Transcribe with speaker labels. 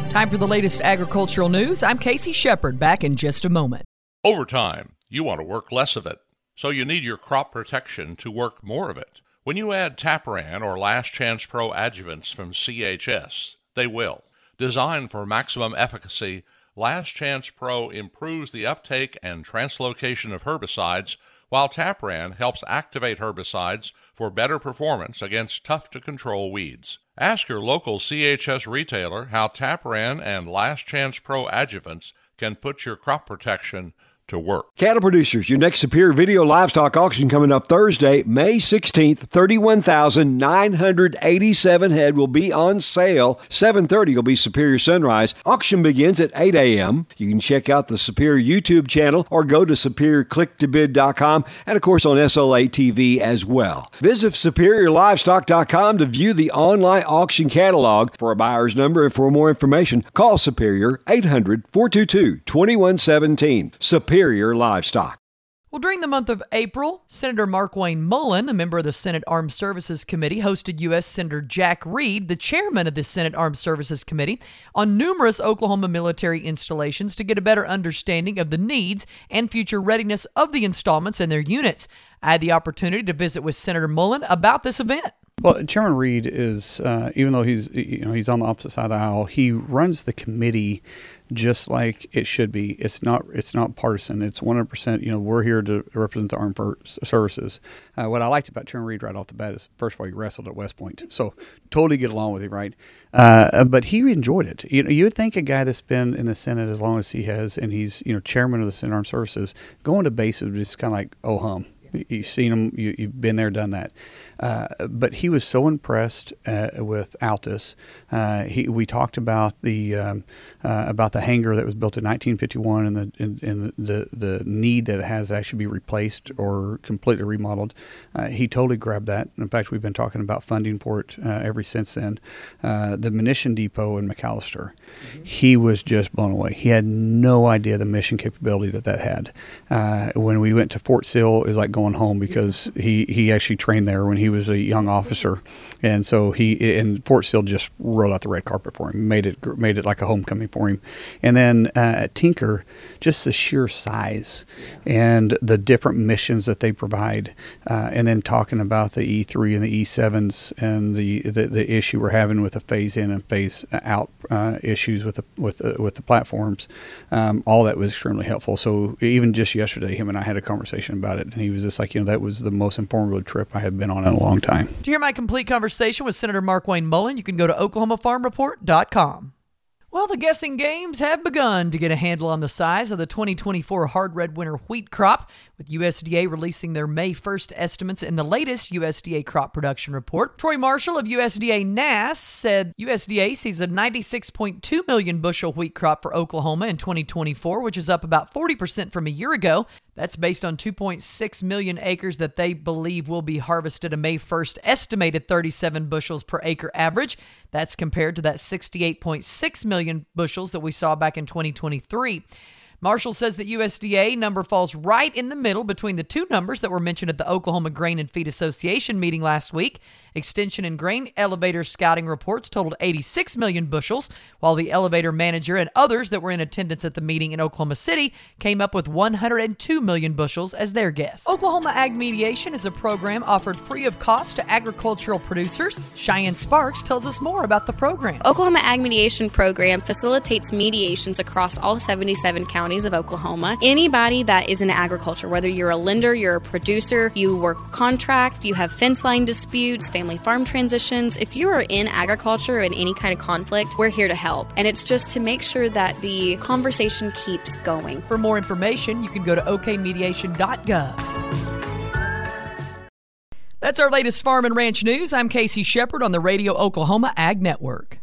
Speaker 1: Time for the latest agricultural news. I'm Casey Shepard, back in just a moment.
Speaker 2: Over time, you want to work less of it, so you need your crop protection to work more of it. When you add Tapran or Last Chance Pro adjuvants from CHS, they will. Designed for maximum efficacy, Last Chance Pro improves the uptake and translocation of herbicides, while Tapran helps activate herbicides for better performance against tough-to-control weeds. Ask your local CHS retailer how Tapran and Last Chance Pro adjuvants can put your crop protection to work.
Speaker 3: Cattle producers, your next Superior Video Livestock Auction coming up Thursday, May 16th. 31,987 head will be on sale. 7:30 will be Superior Sunrise. Auction begins at 8 a.m. You can check out the Superior YouTube channel or go to superiorclicktobid.com and, of course, on SLA TV as well. Visit SuperiorLivestock.com to view the online auction catalog. For a buyer's number and for more information, call Superior 800-422-2117. Superior Livestock.
Speaker 1: Well, during the month of April, Senator Markwayne Mullin, a member of the Senate Armed Services Committee, hosted U.S. Senator Jack Reed, the chairman of the Senate Armed Services Committee, on numerous Oklahoma military installations to get a better understanding of the needs and future readiness of the installments and their units. I had the opportunity to visit with Senator Mullin about this event.
Speaker 4: Well, Chairman Reed is, even though he's on the opposite side of the aisle, he runs the committee just like it should be. It's not partisan. It's 100%. We're here to represent the armed services. What I liked about Chairman Reed right off the bat is, first of all, he wrestled at West Point, so totally get along with him, right? But he enjoyed it. You would think a guy that's been in the Senate as long as he has, and he's chairman of the Senate Armed Services, going to base is just kind of like oh hum. You've seen him. You've been there, done that. But he was so impressed with Altus. We talked about the hangar that was built in 1951 and the need that it has to actually be replaced or completely remodeled. He totally grabbed that. In fact, we've been talking about funding for it ever since then. The munition depot in McAllister, he was just blown away. He had no idea the mission capability that had. When we went to Fort Sill, it was like going home because he actually trained there when he was a young officer, and so and Fort Sill just rolled out the red carpet for him, made it like a homecoming for him. And then at Tinker, just the sheer size and the different missions that they provide, and then talking about the E3 and the E7s and the issue we're having with the phase in and phase out issues with the platforms. All that was extremely helpful. So even just yesterday, him and I had a conversation about it, and he was just like, that was the most informative trip I had been on in a long time.
Speaker 1: To hear my complete conversation with Senator Markwayne Mullin, you can go to OklahomaFarmReport.com. Well, the guessing games have begun to get a handle on the size of the 2024 hard red winter wheat crop, with USDA releasing their May 1st estimates in the latest USDA crop production report. Troy Marshall of USDA NASS said USDA sees a 96.2 million bushel wheat crop for Oklahoma in 2024, which is up about 40% from a year ago. That's based on 2.6 million acres that they believe will be harvested, a May 1st estimated 37 bushels per acre average. That's compared to that 68.6 million bushels that we saw back in 2023. Marshall says the USDA number falls right in the middle between the two numbers that were mentioned at the Oklahoma Grain and Feed Association meeting last week. Extension and Grain Elevator scouting reports totaled 86 million bushels, while the elevator manager and others that were in attendance at the meeting in Oklahoma City came up with 102 million bushels as their guess. Oklahoma Ag Mediation is a program offered free of cost to agricultural producers. Cheyenne Sparks tells us more about the program.
Speaker 5: Oklahoma Ag Mediation Program facilitates mediations across all 77 counties of Oklahoma. Anybody that is in agriculture, whether you're a lender, you're a producer, you work contract, you have fence line disputes, family farm transitions, if you are in agriculture in any kind of conflict, we're here to help. And it's just to make sure that the conversation keeps going.
Speaker 1: For more information, you can go to okmediation.gov. That's our latest farm and ranch news. I'm Casey Shepard on the Radio Oklahoma Ag Network.